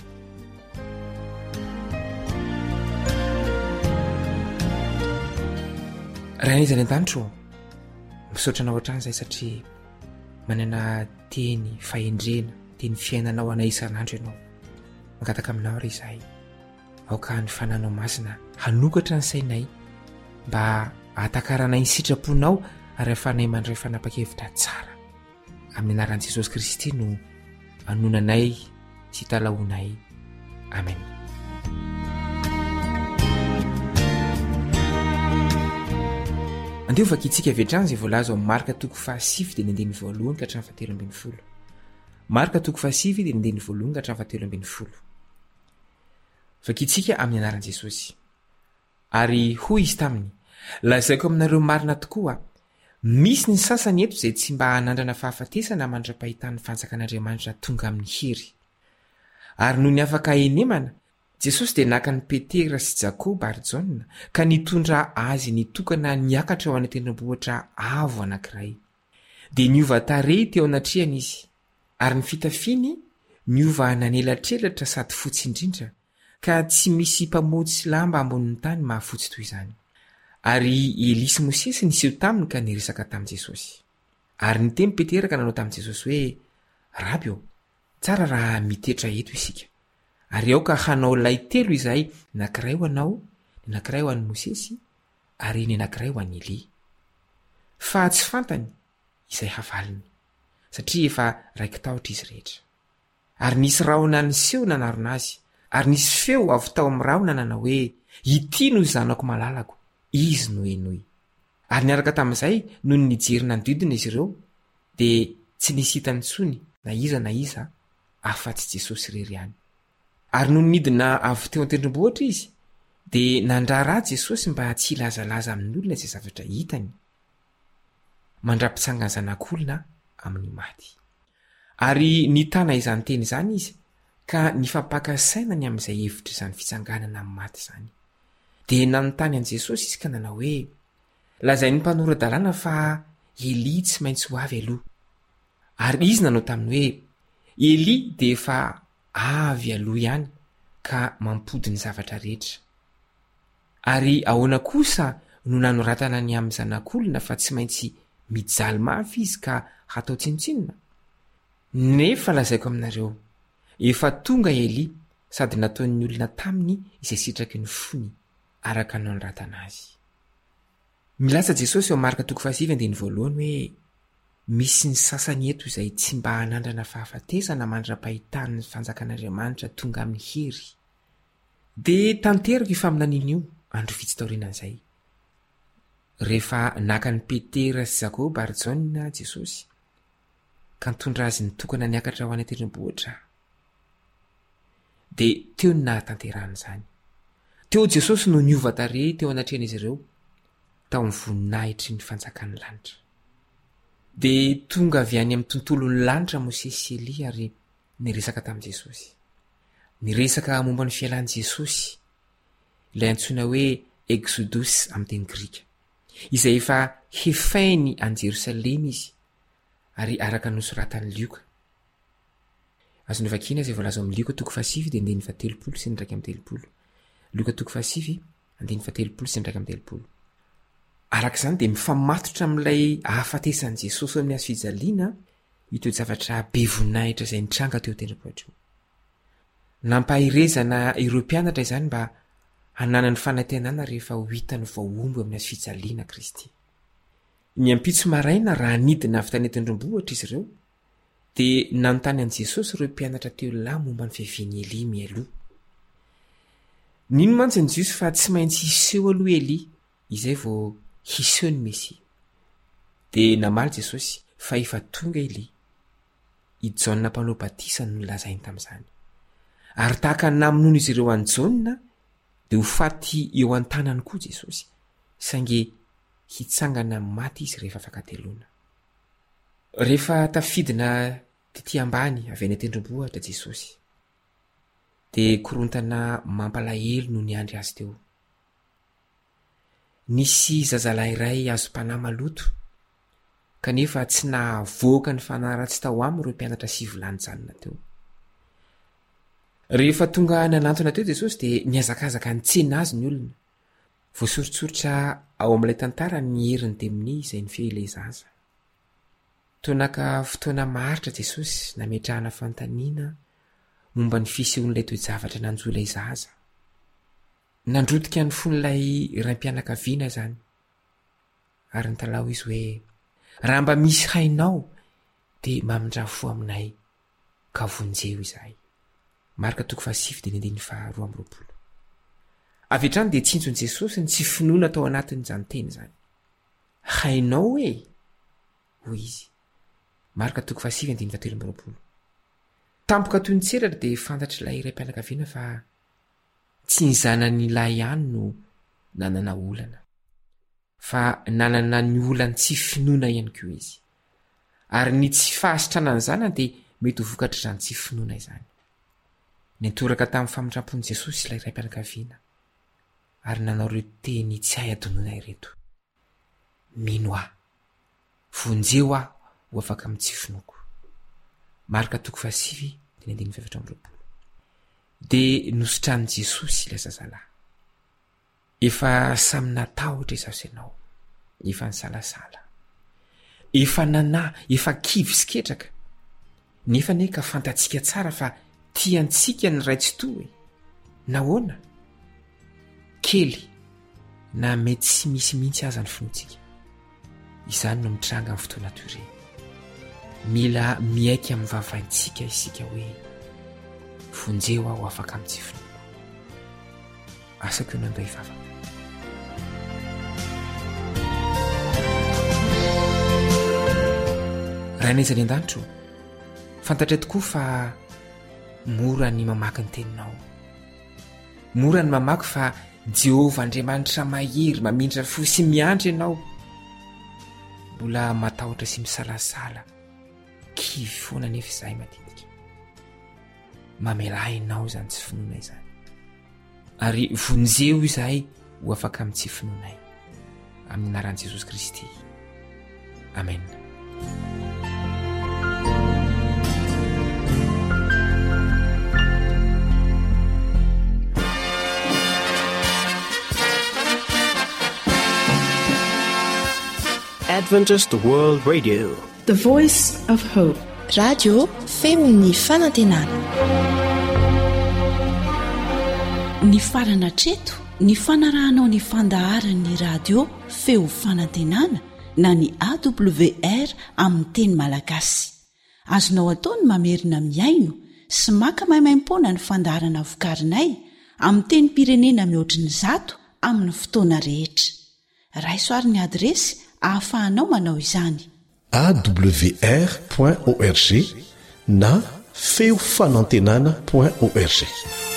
raha nizany an-danitro misaotrana ao an-trany zay satria manana teny fahendrena teny fiainanao ana isan'andro ianao mangataka aminao ry izahay aoka ny fananao masina hanokatra ny sainay mba ahatakarana ny sitraponao ary afanay mandray fanapa-kevitra tsara amin'ny anaran'i Jesosy Kristy no anonanay sy talaonay amen. Andeo vakitsika vetrany zay voalaza ao Marka 7:1 ka hatramin'ny 7:10. Marka 7:1 ka hatramin'ny 7:10. Vakitsika amin'ny anaran'i Jesosy. Ary hoy izy taminy, lazaiko aminareo marina tokoa, misy ny sasany eto izay tsy mba hanandrana fahafatesana mandra-pahitan'ny fanjakan'Andriamanitra tonga amin'ny hery. Ary noho ny afaka enemana, Jesosy dia naka ny Petera sy Jakoba ary Jaona ka nitondra azy nitokana niakatra ao any tendrombohitra avo anankiray. Dia niova tarehy teo anatrehany izy, ary ny fitafiany niova nanelatrelatra sady fotsy indrindra, ka tsy misy mpamotsy lamba ambonin'ny tany mahafotsy toy izany. Ary Elia sy Mosesy niseho taminy ka niresaka tamin'i Jesosy. Ary niteny Petera ka nanao tamin'i Jesosy hoe, Rabi, tsara raha mitetra eto isika. Ary ao ka hanao lay telo izahay, ny anankiray ho anao, ny anankiray ho an'i Mosesy, ary ny anankiray ho an'i Elia. Fa tsy fantany izay havaliny, satria efa raiky tahotra izy rehetra. Ary nisy rahona niseho nanarona azy, ary nisy feo avy tao amin'ny rahona nanao hoe, ity no zanako malalako, izy no enoy. Ary niaraka tamin'izay no nijery nandidina izy ireo, dia tsy nisy hitany intsony na iza afa-tsy Jesosy irery ihany. Ary no nidina avy teo an-tendrombohitra izy, dia nandrara Jesosy mba tsy hilazalaza amin'ny olona izay zavatra hitany, mandrapitsangana zanak'olona amin'ny maty. Ary nitana izany teny izany izy, ka nifampaka sainany amin'izay hevitra izany fitsanganana amin'ny maty izany. Dia nanontany an' Jesosy izy ka nanao hoe, lazay ny mpanorandalàna fa Elia tsy maintsy ho avy aloha. Ary izy nanao taminy hoe, Elia dia efa avy aloha ihany ka mampody ny zavatra rehetra. Ary ahoana kosa no nanoratana ny amin'ny zanak'olona fa tsy maintsy mijaly mafy izy ka hatao tsinotsinona? Nefa lazaiko aminareo, efa tonga Elia sady nataon'ny olona taminy izay sitraky ny fony araka nanoratana azy. Milatsa Jesosy eo Marka 7:1 hoe, misy ny sasany eto izay tsy mba hanandrana fahafatesana mandra-pahitan'ny fanjakan'Andriamanitra tonga amin'ny hery. Dia tanteraka io faminaniana io andro vitsy taorianan'izay. Rehefa naka ny Petera sy Jakoba ary Jaona Jesosy, ka nitondra azy nitokana niakatra ho any an-tendrombohitra. Dia teo ny nahatanterahana izany. Teo Jesosy no niova tarehy teo anatrehan'izy ireo, tao amin'ny voninahitry ny fanjakan'ny lanitra. Dia tonga avy any amin'ny tontolon'ny lanitra Mosesy sy Elia ary niresaka tamin'i Jesosy. Niresaka momba ny fialan'i Jesosy, ilay antsoina hoe Exodus amin'ny teny Grika, izay efa hefainy any Jerosalema izy, ary araka nosoratan'ny Lioka. Azo ny vakiana izay voalaza amin'ny Lioka 7:7 sy 9:30. Lioka 7:7 sy 9:30. Araka izany dia mifamatotra amin'ilay hahafatesan'i Jesosy amin'ny hazo fijaliana ito zavatra be voninahitra izay nitranga teo tendrombohitra io. Nampahirezana ireo mpianatra izany mba hanana ny fanantenana rehefa ho hitany vaoomby amin'ny hazo fijaliana Kristy. Ny ampitso maraina raha nidina avy tany an-tendrombohitra izy ireo, dia nanontany an' Jesosy ireo mpianatra teo lahy momba ny fiavian'i Elia mialoha. Nino mantsy ny Jiosy fa tsy maintsy hiseho aloha Elia, izay vao hiseho ny Mesia. Dia namaly Jesosy fa efa tonga Elia. I Jaona mpanao batisa no nolazainy tamin'izany. Ary tahaka namonoana izy ireo an'i Jaona, dia ho faty eo an-tanany koa Jesosy, saingy hitsangana maty izy rehefa afaka teloana. Rehefa tafidina tetỳ ambany avy any an-tendrombohitra Jesosy, dia korontana mampalahelo no niandry azy teo. Nisy zazalahy iray azo mpanahy maloto, kanefa tsy nahavoaka ny fanaratsy tao aminy ireo mpianatra 7 volana teo. Rehefa tonga nanantona teo Jesosy dia niazakazaka nitsena azy ny olona, voasorotsoritra ao amin'ilay tantara ny heriny temini izay ny feo ilay zaza. Tonaka fotoana maritra Jesosy nametrahana fantaniana momba ny fisehoan'ilay toe-javatra nanjoa ilay zaza. Nandrotika ny fon'ilay raim-pianakaviana zany ary nytalao izy hoe raha mba misy hainao dia mamindrafo aminay ka vonjeo izahay. Marka 7:12. Avy hatrany dia tsinjony Jesosy ny tsy finoana tao anatin'izany teny zany. Hainao hoe hoy izy. Marka 7:12. Tampoka toy ny tseratra dia fantatry ilay iray mpianakaviana fa tsy ny zanany lahy ihany no nanana olana, fa nanana ny olany tsy finoana ihany koa izy. Ary ny tsy fahasitrana ny zanany dia mety ho vokatra izany tsy finoana izany. Nentoraka tamin'ny famindrampon'i Jesosy ilay iray mpianakaviana ary nanao ireo teny tsy hay adonoina ireto. Mino aho, vonjeo aho ho afaka amin'ny tsy finoako. Marka 7:17. Dia nosotran'i Jesosy ilay zazalahy. Efa samy natahotra izaho sy ianao, efa nisalasala, efa nanahy, efa kivy sy ketraka, nefa ne ka fantatsika tsara fa tiantsika ny ray tsy toa. Nahoana? Kely na mety tsy misy mihitsy aza ny finoantsika. Izany no mitranga amin'ny fotoana toy ireny. Mila miaika amin'ny vavaintsika isika hoe vonjeo aho afaka amin'ny tsy finoako. Asako eo nandao hivavaka. Raha naizany an-danitro, fantatra tokoa fa mora ny mamaky ny teninao. Mora ny mamaky fa Jehovah Andriamanitra mahery mamindra fo sy miandry ianao. Mbola matahotra sy misalasala, kivy foana nefa izahay matetika. Mamela ianao izany tsy finoana izany. Ary vonjeo izahay ho afaka amin'ny tsy finoanay. Amin'ny anaran'i Jesosy Kristy. Amen. Adventist World Radio, the voice of hope. Radio Femon'ny Fanantenana. Ny farana treto, ny fanarahanao ny fandaharan'ny radio Feo Fanantenana na ny AWR amin'ny teny Malagasy. Azonao ataony mamerina miaino sy maka maimaim-poana ny fandaharana vokarinay amin'ny teny pirenena mihoatriny 100 amin'ny fotoana rehetra. Raisoaryn'ny adresy ahafahanao manao izany. awr.org na feofanantenana.org.